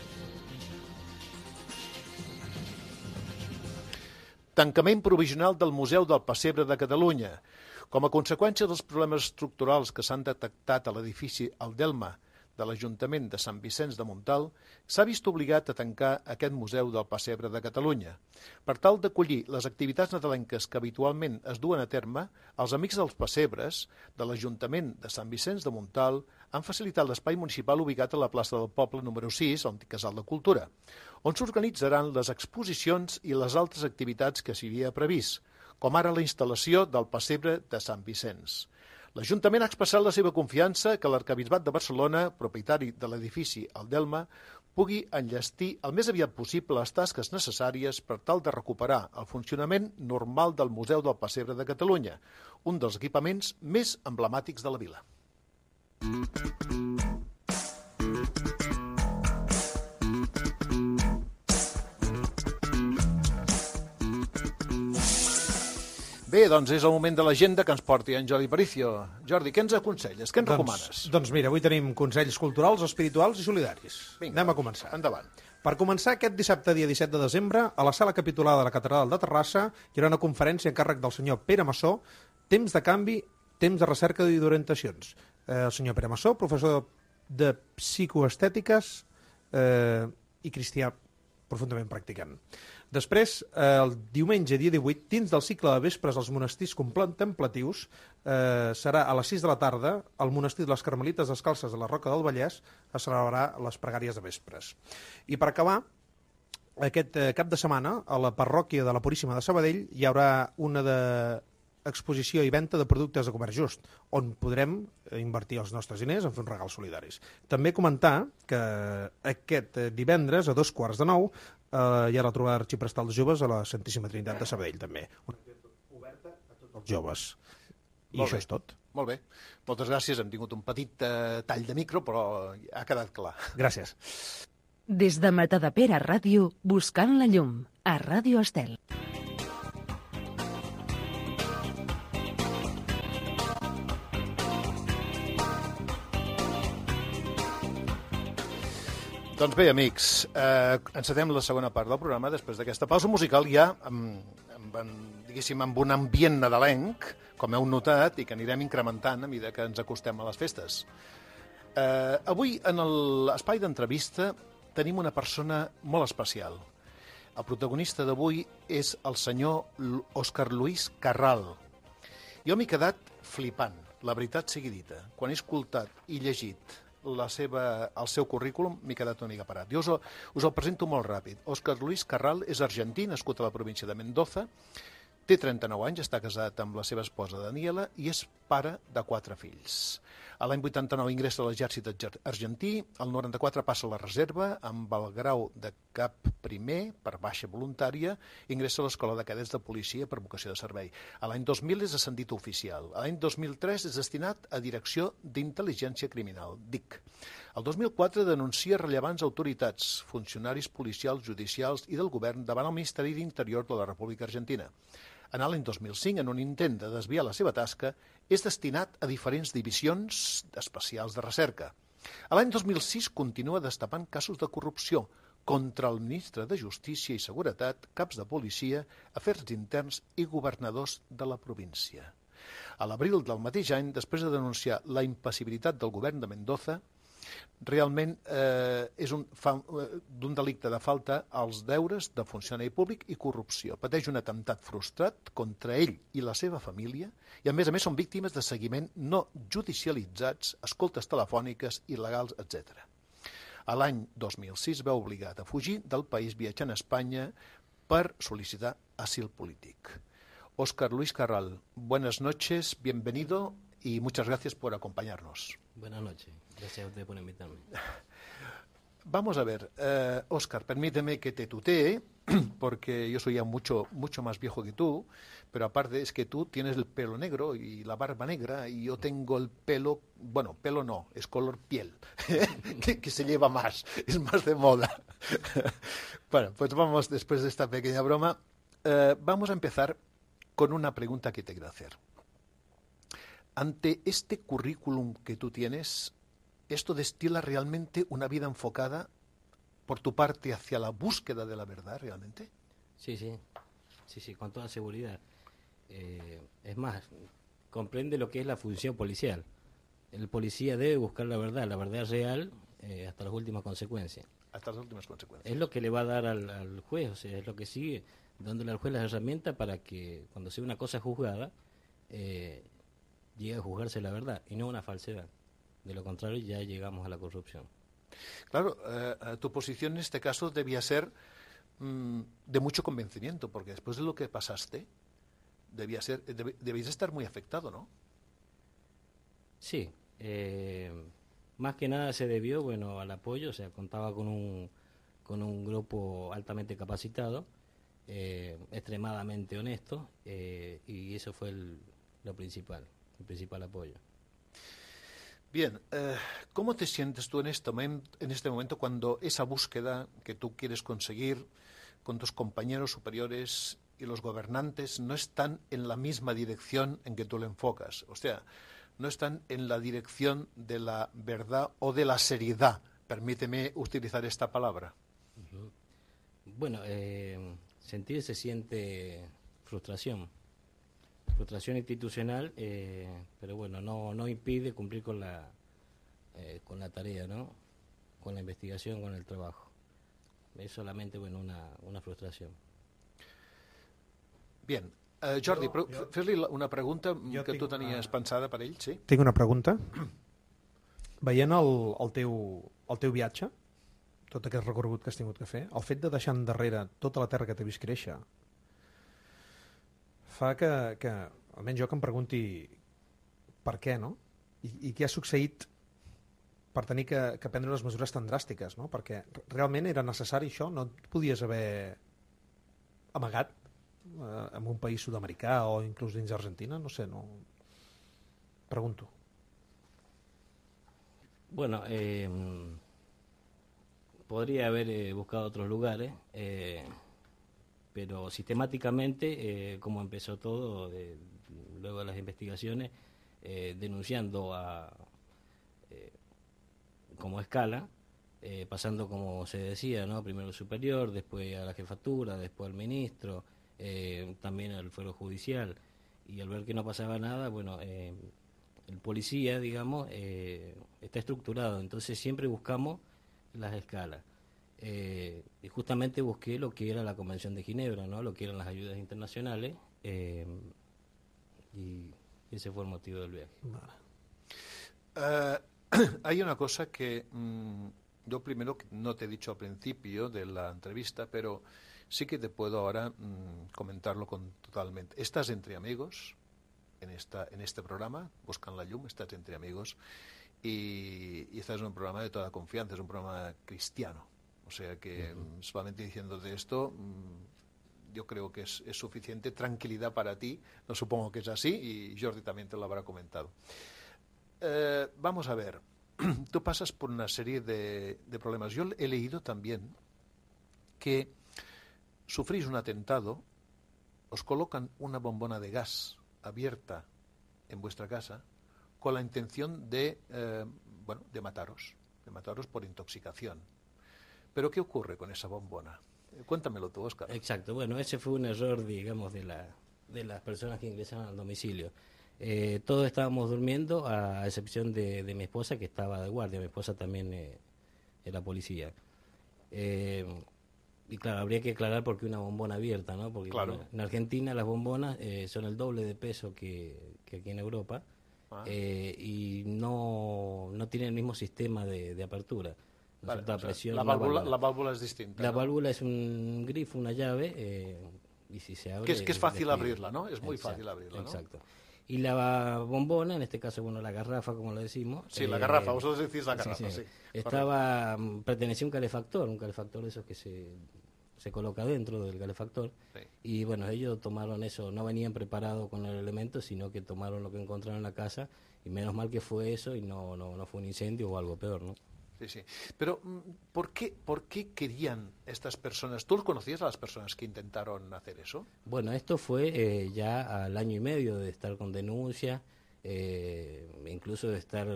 Tancament provisional del Museu del Pessebre de Catalunya. Com a conseqüència dels problemes estructurals que s'han detectat a l'edifici El Delma de l'Ajuntament de Sant Vicenç de Montalt, s'ha vist obligat a tancar aquest Museu del Pessebre de Catalunya. Per tal d'acollir les activitats nadalenques que habitualment es duen a terme, els Amics dels Pessebres de l'Ajuntament de Sant Vicenç de Montalt han facilitat l'espai municipal ubicat a la plaça del Poble número sis, l'antic Casal de Cultura, on s'organitzaran les exposicions i les altres activitats que s'hi havia previst, com ara la instal·lació del Pessebre de Sant Vicenç. L'Ajuntament ha expressat la seva confiança que l'Arquebisbat de Barcelona, propietari de l'edifici El Delma, pugui enllestir el més aviat possible les tasques necessàries per tal de recuperar el funcionament normal del Museu del Pessebre de Catalunya, un dels equipaments més emblemàtics de la vila. Bé, doncs és el moment de l'agenda que ens porti en Jordi Paricio. Jordi, què ens aconselles? Què ens doncs, recomanes? Doncs mira, avui tenim consells culturals, espirituals i solidaris. Vinga, anem a començar. Endavant. Per començar, aquest dissabte, dia disset de desembre, a la sala capitular de la Catedral de Terrassa hi haurà una conferència a càrrec del senyor Pere Massó, Temps de canvi, temps de recerca i d'orientacions. Eh, el senyor Pere Massó, professor de, de psicoestètiques eh, i cristià profundament practicant. Després, eh, el diumenge, dia divuit, dins del cicle de vespres als monestirs contemplatius, eh, serà a les sis de la tarda, al monestir de les Carmelites Descalces de la Roca del Vallès, es celebrarà les pregàries de vespres. I per acabar, aquest eh, cap de setmana, a la parròquia de la Puríssima de Sabadell, hi haurà una de exposició i venda de productes de comerç just, on podrem invertir els nostres diners en fer uns regals solidaris. També comentar que aquest divendres, a dos quarts de nou, eh, hi ha la trobada arxiprestal de joves a la Santíssima Trinitat de Sabadell, també. Una activitat oberta a tots els joves. I Molt això bé. és tot. Molt bé. Moltes gràcies. Hem tingut un petit eh, tall de micro, però ha quedat clar. Gràcies. Des de Matadepera Ràdio, buscant la llum, a Ràdio Estel. Doncs bé, amics, eh, encetem la segona part del programa. Després d'aquesta pausa musical ja, amb, amb, diguéssim, amb un ambient nadalenc, com heu notat, i que anirem incrementant a mesura que ens acostem a les festes. Eh, avui, en l'espai d'entrevista, tenim una persona molt especial. El protagonista d'avui és el senyor Òscar Lluís Carral. Jo m'he quedat flipant, la veritat sigui dita. Quan he escoltat i llegit la seva, el seu currículum, m'he quedat una mica parat. Jo us, us el presento molt ràpid. Òscar Lluís Carral és argentí, nascut a la província de Mendoza, Té trenta-nou anys, està casat amb la seva esposa Daniela i és pare de quatre fills. A l'any vuitanta-nou ingressa a l'exèrcit argentí, al noranta-quatre passa a la reserva, amb el grau de cap primer, per baixa voluntària, ingressa a l'Escola de Cadets de Policia per vocació de servei. A l'any dos mil és ascendit oficial. A l'any dos mil tres és destinat a Direcció d'Intel·ligència Criminal, D I C. El dos mil quatre denuncia rellevants autoritats, funcionaris policials, judicials i del govern davant el Ministeri d'Interior de la República Argentina. En l'any dos mil cinc, en un intent de desviar la seva tasca, és destinat a diferents divisions especials de recerca. A l'any dos mil sis continua destapant casos de corrupció contra el ministre de Justícia i Seguretat, caps de policia, afers interns i governadors de la província. A l'abril del mateix any, després de denunciar la impassibilitat del govern de Mendoza, realment eh, és un, fa, d'un delicte de falta als deures de funcionari públic i corrupció. Pateix un atemptat frustrat contra ell i la seva família i, a més a més, són víctimes de seguiment no judicialitzats, escoltes telefòniques, il·legals, etcètera. A l'any dos mil sis va obligat a fugir del país viatjant a Espanya per sol·licitar asil polític. Óscar Luis Carral, buenas noches, bienvenido y muchas gracias por acompañarnos. Buenas noches, gracias a usted por invitarme. Vamos a ver, eh, Óscar, permíteme que te tutee, porque yo soy ya mucho, mucho más viejo que tú, pero aparte es que tú tienes el pelo negro y la barba negra y yo tengo el pelo, bueno, pelo no, es color piel, que, que se lleva más, es más de moda. Bueno, pues vamos, después de esta pequeña broma, eh, vamos a empezar con una pregunta que te quiero hacer. Ante este currículum que tú tienes, ¿esto destila realmente una vida enfocada por tu parte hacia la búsqueda de la verdad realmente? Sí, sí, sí, sí, con toda seguridad. Eh, es más, comprende lo que es la función policial. El policía debe buscar la verdad, la verdad real, eh, hasta las últimas consecuencias. Hasta las últimas consecuencias. Es lo que le va a dar al, al juez, o sea, es lo que sigue, dándole al juez las herramientas para que cuando sea una cosa juzgada, eh, llegue a juzgarse la verdad y no una falsedad. De lo contrario, ya llegamos a la corrupción. Claro, eh, tu posición en este caso debía ser mmm, de mucho convencimiento, porque después de lo que pasaste, debía ser, deb, debías estar muy afectado, ¿no? Sí, eh, más que nada se debió, bueno, al apoyo, o sea, contaba con un, con un grupo altamente capacitado, eh, extremadamente honesto, eh, y eso fue el, lo principal, el principal apoyo. Bien, eh, ¿cómo te sientes tú en este, momento, en este momento cuando esa búsqueda que tú quieres conseguir con tus compañeros superiores y los gobernantes no están en la misma dirección en que tú lo enfocas? O sea, no están en la dirección de la verdad o de la seriedad. Permíteme utilizar esta palabra. Uh-huh. Bueno, eh, sentir se siente frustración. Frustración institucional, eh, pero bueno, no no impide cumplir con la eh, con la tarea, ¿no? Con la investigación, con el trabajo. Es solamente, bueno, una, una frustración. Bien. Uh, Jordi, jo, jo, fes-li una pregunta que tu tenies una... pensada per ell, sí? Tinc una pregunta. Veient el, el, teu, el teu viatge, tot aquest recorregut que has tingut que fer, el fet de deixar endarrere tota la terra que t'he vist créixer, fa que, que, almenys jo que em pregunti per què, no? I, i què ha succeït per tenir que, que prendre unes mesures tan dràstiques, no? Perquè realment era necessari això? No et podies haver amagat eh, en un país sud-americà o inclús dins Argentina? No sé, no... Pregunto. Bueno, eh, podría haber eh, buscado otros lugares, eh, pero sistemáticamente, eh, como empezó todo, de, luego de las investigaciones, eh, denunciando a eh, como escala, eh, pasando como se decía, ¿no? Primero al superior, después a la jefatura, después al ministro, eh, también al fuero judicial, y al ver que no pasaba nada, bueno, eh, el policía, digamos, eh, está estructurado, entonces siempre buscamos las escalas. Eh, y justamente busqué lo que era la Convención de Ginebra, ¿no? Lo que eran las ayudas internacionales, eh, y ese fue el motivo del viaje. Vale. Uh, hay una cosa que mmm, yo primero no te he dicho al principio de la entrevista, pero sí que te puedo ahora mmm, comentarlo con, totalmente. Estás entre amigos en, esta, en este programa, Buscant la llum, estás entre amigos y, y estás en un programa de toda confianza, es un programa cristiano. O sea que uh-huh. solamente diciéndote esto, mmm, yo creo que es, es suficiente tranquilidad para ti, no supongo que es así y Jordi también te lo habrá comentado. Eh, vamos a ver, tú pasas por una serie de, de problemas. Yo he leído también que sufrís un atentado, os colocan una bombona de gas abierta en vuestra casa con la intención de, eh, bueno, de mataros, de mataros por intoxicación. ¿Pero qué ocurre con esa bombona? Cuéntamelo tú, Óscar. Exacto, bueno, ese fue un error, digamos, de, la, de las personas que ingresaron al domicilio. Eh, todos estábamos durmiendo, a excepción de, de mi esposa, que estaba de guardia. Mi esposa también eh, era policía. Eh, y claro, habría que aclarar por qué una bombona abierta, ¿no? Porque claro. bueno, en Argentina las bombonas eh, son el doble de peso que, que aquí en Europa ah. eh, y no, no tienen el mismo sistema de, de apertura. ¿No vale, o sea, presión, la, válvula, válvula. la válvula es distinta. La ¿no? válvula es un grifo, una llave, eh, y si se abre... Que es, que es fácil despide. abrirla, ¿no? Es muy exacto, fácil abrirla, ¿no? Exacto. Y la bombona, en este caso, bueno, la garrafa, como lo decimos... Sí, eh, la garrafa, vosotros decís la garrafa, sí. sí, sí estaba, correcto. Pertenecía a un calefactor, un calefactor de esos que se, se coloca dentro del calefactor. Sí. Y bueno, ellos tomaron eso, no venían preparados con el elemento, sino que tomaron lo que encontraron en la casa, y menos mal que fue eso y no, no, no fue un incendio o algo peor, ¿no? Sí, sí. Pero, ¿por qué, ¿por qué querían estas personas? ¿Tú conocías a las personas que intentaron hacer eso? Bueno, esto fue eh, ya al año y medio de estar con denuncia, eh, incluso de estar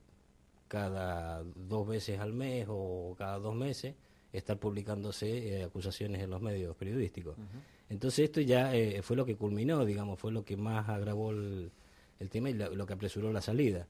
cada dos veces al mes o cada dos meses, estar publicándose eh, acusaciones en los medios periodísticos. Uh-huh. Entonces esto ya eh, fue lo que culminó, digamos, fue lo que más agravó el, el tema y lo, lo que apresuró la salida.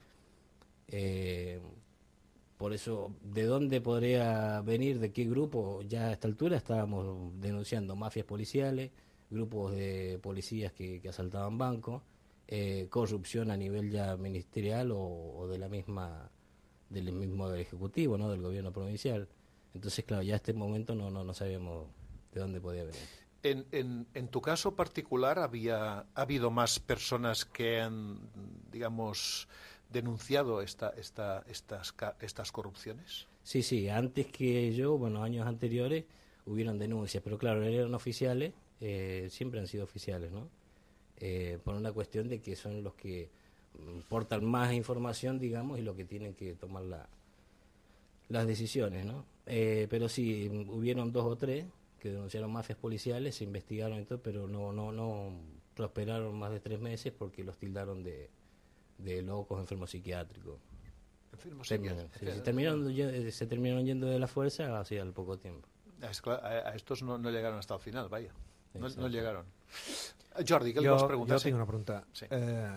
Eh, Por eso, ¿de dónde podría venir, de qué grupo? Ya a esta altura estábamos denunciando mafias policiales, grupos de policías que, que asaltaban bancos, eh, corrupción a nivel ya ministerial o, o de la misma, del mismo ejecutivo, ¿no? Del gobierno provincial. Entonces, claro, ya a este momento no, no, no sabíamos de dónde podía venir. En, en, en tu caso particular, había ha habido más personas que han, digamos, denunciado esta, esta, estas, estas corrupciones? Sí, sí, antes que yo, bueno, años anteriores, hubieron denuncias, pero claro, eran oficiales, eh, siempre han sido oficiales, ¿no? Eh, por una cuestión de que son los que portan más información, digamos, y los que tienen que tomar la, las decisiones, ¿no? Eh, pero sí, hubieron dos o tres que denunciaron mafias policiales, se investigaron y todo, pero no, no, no prosperaron más de tres meses porque los tildaron de de locos, enfermos psiquiátricos. Enfermos psiquiátricos. Sí, se, terminaron, se terminaron yendo de la fuerza así al poco tiempo. A, a estos no, no llegaron hasta el final, vaya. No, no llegaron. Jordi, ¿qué le vas a preguntar? Yo tengo una pregunta. Sí. Eh,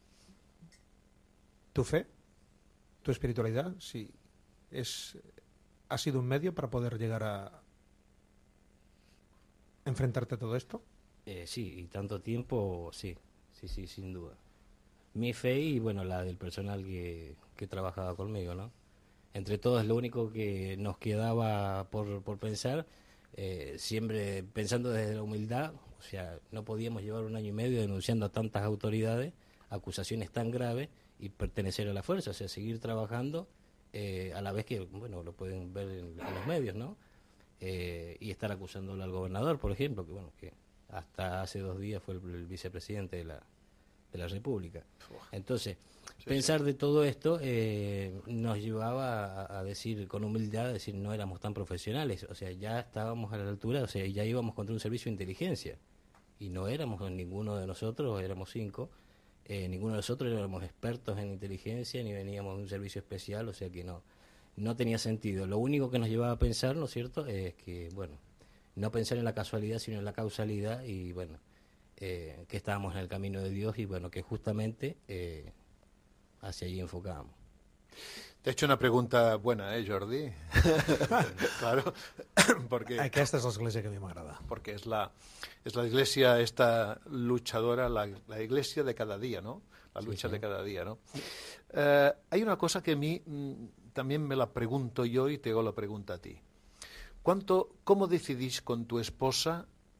¿Tu fe, tu espiritualidad, sí, es, ha sido un medio para poder llegar a enfrentarte a todo esto? Eh, sí, y tanto tiempo, sí, sí, sí, sin duda. Mi fe y, bueno, la del personal que, que trabajaba conmigo, ¿no? Entre todos, lo único que nos quedaba por, por pensar, eh, siempre pensando desde la humildad, o sea, no podíamos llevar un año y medio denunciando a tantas autoridades, acusaciones tan graves, y pertenecer a la fuerza, o sea, seguir trabajando, eh, a la vez que, bueno, lo pueden ver en, en los medios, ¿no? Eh, y estar acusándole al gobernador, por ejemplo, que, bueno, que hasta hace dos días fue el, el vicepresidente de la de la República. Entonces, sí, pensar sí. de todo esto eh, nos llevaba a, a decir con humildad, a decir no éramos tan profesionales, o sea, ya estábamos a la altura, o sea, ya íbamos contra un servicio de inteligencia y no éramos ninguno de nosotros, éramos cinco, eh, ninguno de nosotros éramos expertos en inteligencia ni veníamos de un servicio especial, o sea que no, no tenía sentido. Lo único que nos llevaba a pensar, ¿no es cierto?, es que, bueno, no pensar en la casualidad, sino en la causalidad y, bueno, Eh, que estábamos en el camino de Dios y bueno, que justamente eh, hacia allí enfocábamos. Te he hecho una pregunta buena, ¿eh, Jordi? Claro, porque... Aquesta és l'església que a mi m'agrada. Porque es la, es la iglesia esta luchadora, la, la iglesia de cada día, ¿no? La lucha sí, sí. de cada día, ¿no? Eh, hay una cosa que a mí mm, también me la pregunto yo y te hago la pregunta a ti. ¿Cuánto, ¿Cómo decidís con tu esposa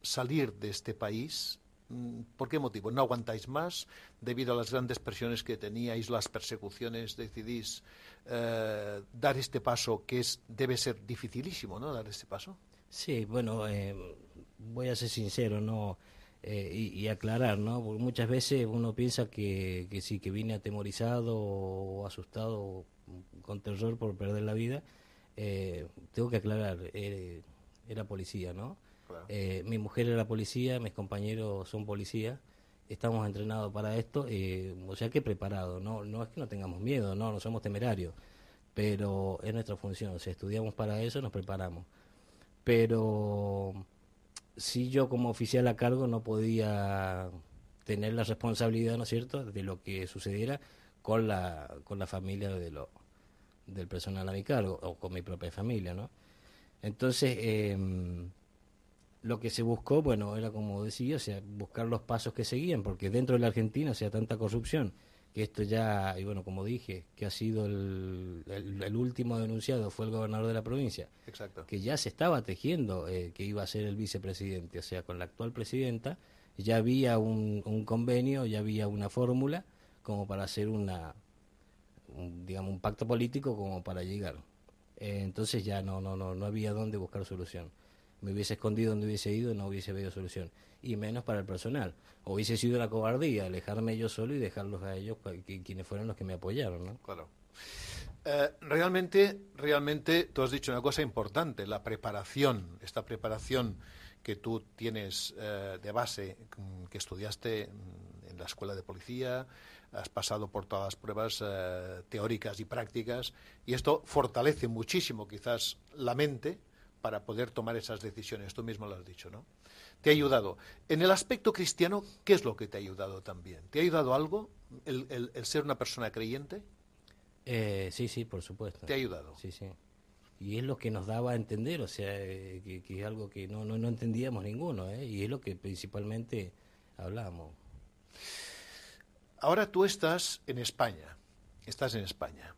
salir de este país. ¿Por qué motivo? ¿No aguantáis más? Debido a las grandes presiones que teníais, las persecuciones, decidís eh, dar este paso que es debe ser dificilísimo, ¿no? Dar este paso. Sí, bueno, eh, voy a ser sincero, ¿no? Eh, y, y aclarar, ¿no? Porque muchas veces uno piensa que, que sí, que vine atemorizado o asustado o con terror por perder la vida. Eh, tengo que aclarar, eh, era policía, ¿no? Claro. Eh, mi mujer era policía, mis compañeros son policías, estamos entrenados para esto, eh, o sea que preparados, ¿no? No es que no tengamos miedo, no, no somos temerarios, pero es nuestra función, o sea, estudiamos para eso, nos preparamos. Pero si yo como oficial a cargo no podía tener la responsabilidad, ¿no es cierto?, de lo que sucediera con la con la familia de lo, del personal a mi cargo, o con mi propia familia, ¿no? Entonces, eh, lo que se buscó, bueno, era como decía, o sea, buscar los pasos que seguían, porque dentro de la Argentina, o sea, tanta corrupción, que esto ya, y bueno, como dije, que ha sido el, el, el último denunciado, fue el gobernador de la provincia. Exacto. Que ya se estaba tejiendo eh, que iba a ser el vicepresidente, o sea, con la actual presidenta, ya había un, un convenio, ya había una fórmula como para hacer una, un, digamos, un pacto político como para llegar. Eh, entonces ya no, no, no, no había dónde buscar solución. Me hubiese escondido donde hubiese ido, no hubiese habido solución. Y menos para el personal. O hubiese sido la cobardía, alejarme yo solo y dejarlos a ellos, que, quienes fueron los que me apoyaron, ¿no? Claro. Eh, realmente, realmente, tú has dicho una cosa importante, la preparación, esta preparación que tú tienes eh, de base, que estudiaste en la escuela de policía, has pasado por todas las pruebas eh, teóricas y prácticas, y esto fortalece muchísimo quizás la mente para poder tomar esas decisiones. Tú mismo lo has dicho, ¿no? Te ha ayudado. En el aspecto cristiano, ¿qué es lo que te ha ayudado también? ¿Te ha ayudado algo el, el, el ser una persona creyente? Eh, sí, sí, por supuesto. ¿Te ha ayudado? Sí, sí. Y es lo que nos daba a entender, o sea, eh, que, que es algo que no, no, no entendíamos ninguno, ¿eh? Y es lo que principalmente hablábamos. Ahora tú estás en España, estás en España.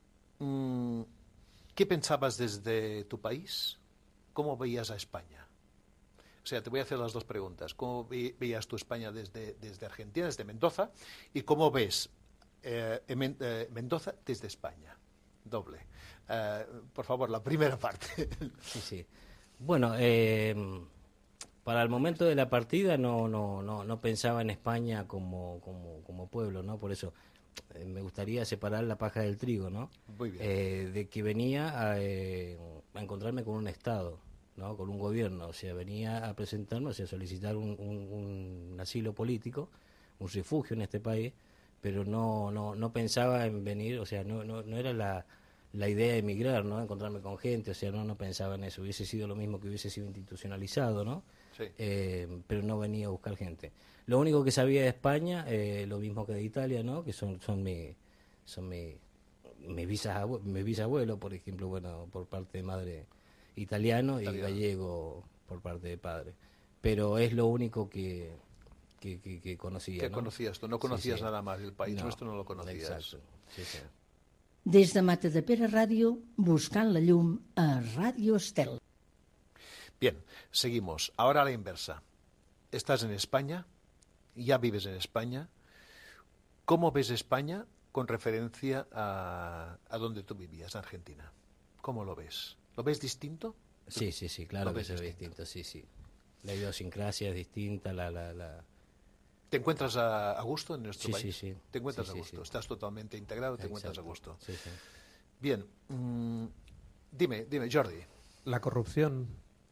¿Qué pensabas desde tu país? ¿Cómo veías a España? O sea, te voy a hacer las dos preguntas. ¿Cómo ve, veías tú España desde, desde Argentina, desde Mendoza? ¿Y cómo ves eh, eh, Mendoza desde España? Doble. Eh, por favor, la primera parte. Sí, sí. Bueno, eh, para el momento de la partida no, no, no, no pensaba en España como, como, como pueblo, ¿no? Por eso eh, me gustaría separar la paja del trigo, ¿no? Muy bien. Eh, de que venía a, eh, a encontrarme con un Estado, ¿no? Con un gobierno, o sea, venía a presentarme, o sea, a solicitar un, un, un asilo político, un refugio en este país, pero no, no, no pensaba en venir, o sea, no, no, no era la, la idea de emigrar, ¿no? Encontrarme con gente, o sea, no, no pensaba en eso, hubiese sido lo mismo que hubiese sido institucionalizado, ¿no? Sí. Eh, pero no venía a buscar gente. Lo único que sabía de España, eh, lo mismo que de Italia, ¿no? Que son, son mi, son mi, mis bisabuelos, mi bisabuelo, por ejemplo, bueno, por parte de madre italiano, italiano y gallego por parte de padre. Pero es lo único que, que, que, que conocía. ¿Qué ¿no? conocías tú? No conocías sí, sí. nada más del país, no, nuestro no lo conocías. Exacto. Sí, sí. Des de Matadepera Ràdio, buscant la llum a Ràdio Estel. Bien, seguimos. Ahora a la inversa. Estás en España, ya vives en España. ¿Cómo ves España con referencia a, a donde tú vivías, Argentina? ¿Cómo lo ves? ¿Lo ves distinto? Sí, sí, sí, claro que se ve distinto, sí, sí. La idiosincrasia es distinta, la... la, la... ¿Te encuentras a, a gusto en nuestro sí, país? Sí, sí, ¿Te encuentras sí, a gusto? Sí, sí. ¿Estás totalmente integrado? ¿Te Exacto. encuentras a gusto? Sí, sí. Bien. Mmm, dime, dime, Jordi. La corrupción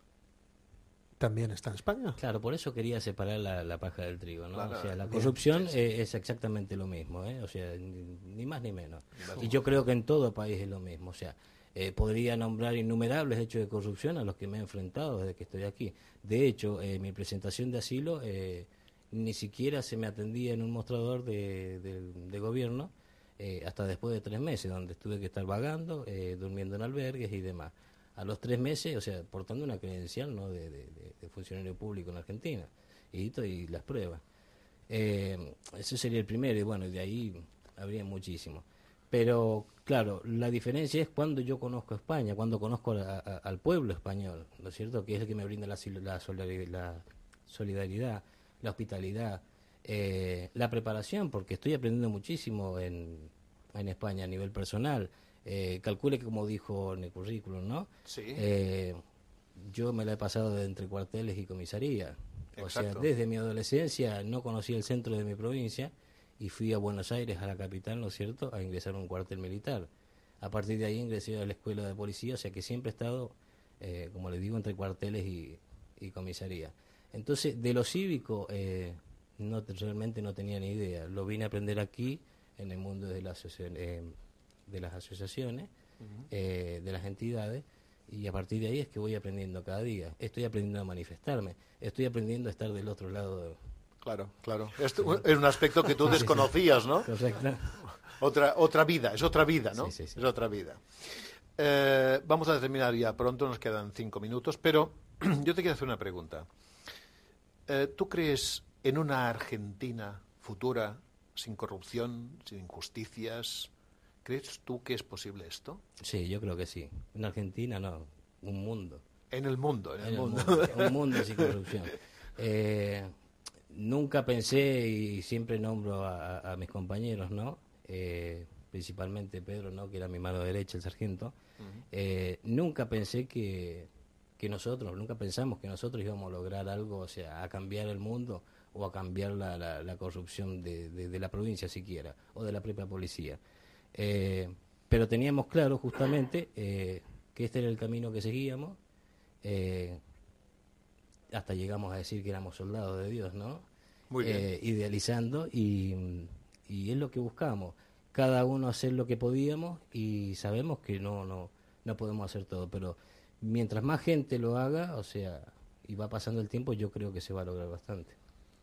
también está en España. Claro, por eso quería separar la, la paja del trigo, ¿no? Claro, o sea, la bien, corrupción sí, sí. eh, es exactamente lo mismo, ¿eh? O sea, ni, ni más ni menos. Ni más y ni yo menos. creo que en todo país es lo mismo, o sea, eh, podría nombrar innumerables hechos de corrupción a los que me he enfrentado desde que estoy aquí. De hecho, eh, mi presentación de asilo eh, ni siquiera se me atendía en un mostrador de, de, de gobierno eh, hasta después de tres meses, donde tuve que estar vagando, eh, durmiendo en albergues y demás. A los tres meses, o sea, portando una credencial, ¿no?, de, de, de funcionario público en Argentina, y, y las pruebas. Eh, ese sería el primero, y bueno, de ahí habría muchísimo. Pero, claro, la diferencia es cuando yo conozco España, cuando conozco a, a, al pueblo español, ¿no es cierto?, que es el que me brinda la, la, solidaridad, la solidaridad, la hospitalidad, eh, la preparación, porque estoy aprendiendo muchísimo en, en España a nivel personal. Eh, calcule que, como dijo en el currículum, ¿no? Sí. Eh, yo me la he pasado de entre cuarteles y comisaría. O Exacto. sea, desde mi adolescencia no conocí el centro de mi provincia y fui a Buenos Aires, a la capital, ¿no es cierto?, a ingresar a un cuartel militar. A partir de ahí ingresé a la escuela de policía, o sea que siempre he estado, eh, como les digo, entre cuarteles y, y comisaría. Entonces, de lo cívico, eh, no, realmente no tenía ni idea. Lo vine a aprender aquí, en el mundo de, la asociación, eh, de las asociaciones, uh-huh. eh, de las entidades, y a partir de ahí es que voy aprendiendo cada día. Estoy aprendiendo a manifestarme, estoy aprendiendo a estar del otro lado. De... Claro, claro. Esto es un aspecto que tú desconocías, ¿no? Correcto. Otra, otra vida, es otra vida, ¿no? Sí, sí, sí. Es otra vida. Eh, vamos a terminar ya pronto, nos quedan cinco minutos, pero yo te quiero hacer una pregunta. Eh, ¿Tú crees en una Argentina futura, sin corrupción, sin injusticias? ¿Crees tú que es posible esto? Sí, yo creo que sí. En Argentina no, un mundo. En el mundo, en el, en el mundo. mundo. Un mundo sin corrupción. Eh, nunca pensé, y siempre nombro a, a, a mis compañeros, ¿no? Eh, principalmente Pedro, ¿no?, que era mi mano derecha, el sargento. Uh-huh. eh, nunca pensé que, que nosotros, nunca pensamos que nosotros íbamos a lograr algo, o sea, a cambiar el mundo o a cambiar la, la, la corrupción de, de, de la provincia siquiera, o de la propia policía. Eh, pero teníamos claro justamente eh, que este era el camino que seguíamos, eh, hasta llegamos a decir que éramos soldados de Dios, ¿no? Muy bien. Eh, idealizando, y, y es lo que buscamos, cada uno hacer lo que podíamos, y sabemos que no, no, no podemos hacer todo, pero mientras más gente lo haga, o sea, y va pasando el tiempo, yo creo que se va a lograr bastante.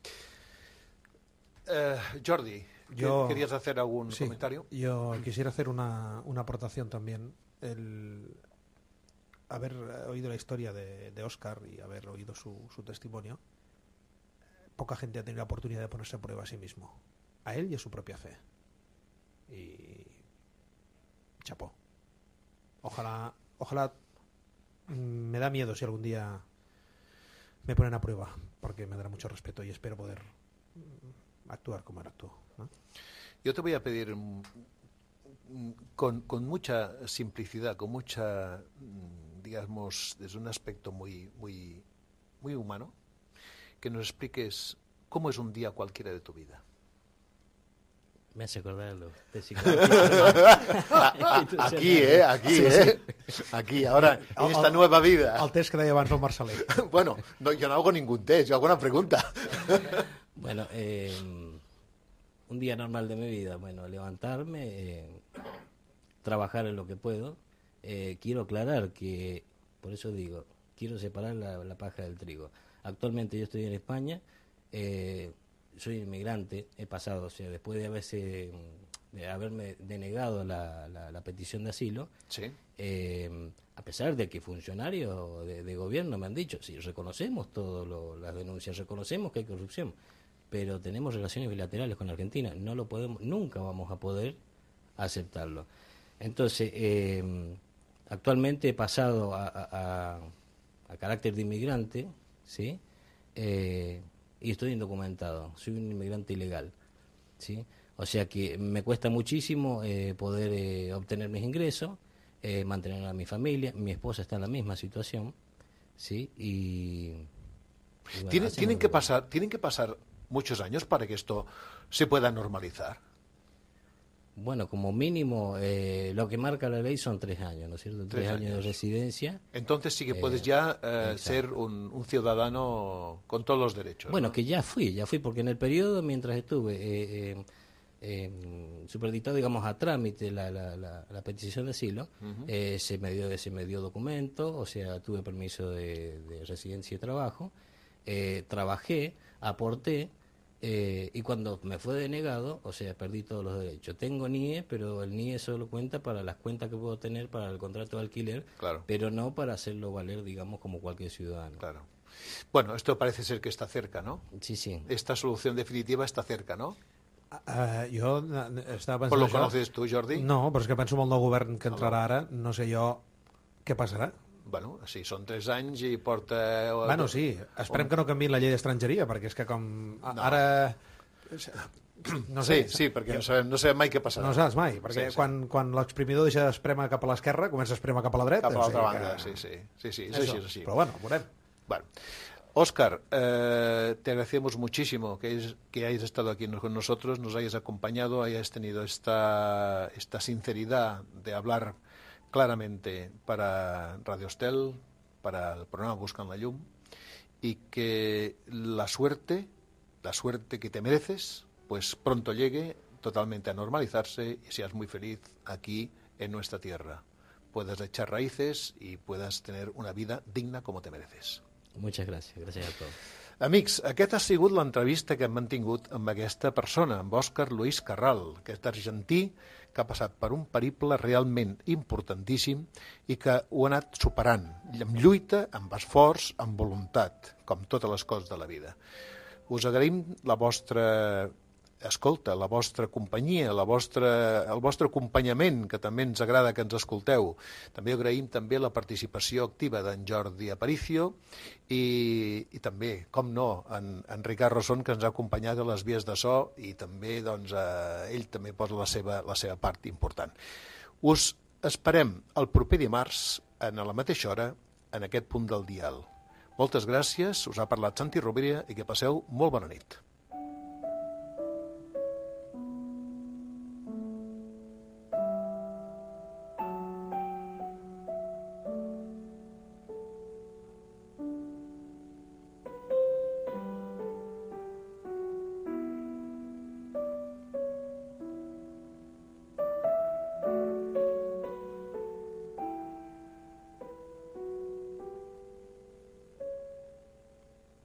Eh, Jordi, Yo, ¿querías hacer algún sí, comentario? Yo quisiera hacer una, una aportación también. El haber oído la historia de, de Óscar y haber oído su, su testimonio, poca gente ha tenido la oportunidad de ponerse a prueba a sí mismo, a él y a su propia fe. Y chapó. Ojalá, ojalá, me da miedo si algún día me ponen a prueba, porque me dará mucho respeto y espero poder actuar como él actuó, ¿no? Yo te voy a pedir mm, con, con mucha simplicidad, con mucha, mm, digamos, desde un aspecto muy, muy, muy humano, que nos expliques cómo es un día cualquiera de tu vida. Me hace acordar lo de Aquí, eh, aquí, sí, eh. Sí. Aquí, ahora, en esta el, nueva vida. El test que deia abans el Marcelí. Bueno, no, yo no hago ningún test, yo hago una pregunta. Bueno, eh, un día normal de mi vida, bueno, levantarme, eh, trabajar en lo que puedo. Eh, quiero aclarar que, por eso digo, quiero separar la, la paja del trigo. Actualmente yo estoy en España, eh, soy inmigrante, he pasado, o sea, después de haberse, de haberme denegado la, la, la petición de asilo, sí. eh, a pesar de que funcionarios de, de gobierno me han dicho, sí, reconocemos todas las denuncias, reconocemos que hay corrupción, pero tenemos relaciones bilaterales con Argentina, no lo podemos, nunca vamos a poder aceptarlo. Entonces, eh, actualmente he pasado a, a, a, a carácter de inmigrante, ¿sí? Eh, y estoy indocumentado, soy un inmigrante ilegal, ¿sí? O sea que me cuesta muchísimo eh, poder eh, obtener mis ingresos, eh, mantener a mi familia, mi esposa está en la misma situación, ¿sí? Y, y bueno, ¿Tienen, tienen que pasar, tienen que pasar muchos años para que esto se pueda normalizar. Bueno, como mínimo, eh, lo que marca la ley son tres años, ¿no es cierto? Tres, tres años. años de residencia. Entonces sí que puedes eh, ya eh, ser un, un ciudadano con todos los derechos. Bueno, ¿no? que ya fui, ya fui, porque en el periodo, mientras estuve eh, eh, eh, superditado, digamos, a trámite la, la, la, la petición de asilo, uh-huh. eh, se me dio, se me dio documento, o sea, tuve permiso de, de residencia y trabajo, eh, trabajé, aporté, Eh, y cuando me fue denegado, o sea, perdí todos los derechos. Tengo N I E, pero el N I E solo cuenta para las cuentas que puedo tener para el contrato de alquiler, claro. pero no para hacerlo valer, digamos, como cualquier ciudadano. Claro. Bueno, esto parece ser que está cerca, ¿no? Sí, sí. Esta solución definitiva está cerca, ¿no? Uh, jo estava pensant... Pues lo això. conoces tu, Jordi? No, però és que penso en el nou govern que entrarà ara, no sé jo què passarà. Bueno, sí, són tres anys i porta... Bueno, sí, esperem que no canviïn la llei d'estrangeria, perquè és que com No. ara... No sé, Sí, sí, perquè no sabem, no sabem mai què passarà. no saps mai, perquè Sí, sí. quan, quan l'exprimidor deixa d'espremar cap a l'esquerra, comença a espremar cap a la dreta. Cap a l'altra o sigui banda, que- sí, sí, sí, sí, és Eso. així, és així. Però bueno, veurem. Bueno, Óscar, eh, te agradecemos muchísimo que, hayas- que hayas estado aquí con nosotros, nos hayas acompañado, hayas tenido esta, esta sinceridad de hablar claramente para Radio Estel, para el programa Buscan la Llum, y que la suerte, la suerte que te mereces, pues pronto llegue totalmente a normalizarse y seas muy feliz aquí en nuestra tierra. Puedas echar raíces y puedas tener una vida digna como te mereces. Muchas gracias, gracias a todos. Amics, aquesta ha sigut l'entrevista que hem mantingut amb aquesta persona, amb Òscar Luis Carral, aquest argentí que ha passat per un periple realment importantíssim i que ho ha anat superant, amb lluita, amb esforç, amb voluntat, com totes les coses de la vida. Us agraïm la vostra escolta, la vostra companyia, la vostra, el vostre acompanyament, que també ens agrada que ens escolteu. També agraïm també la participació activa d'en Jordi Aparicio i, i també, com no, en, en Ricard Rosson, que ens ha acompanyat a les vies de so i també, doncs, eh, ell també posa la seva, la seva part important. Us esperem el proper dimarts, en la mateixa hora, en aquest punt del dial. Moltes gràcies, us ha parlat Santi Rovira i que passeu molt bona nit.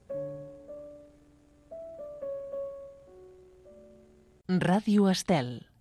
Ràdio Estel.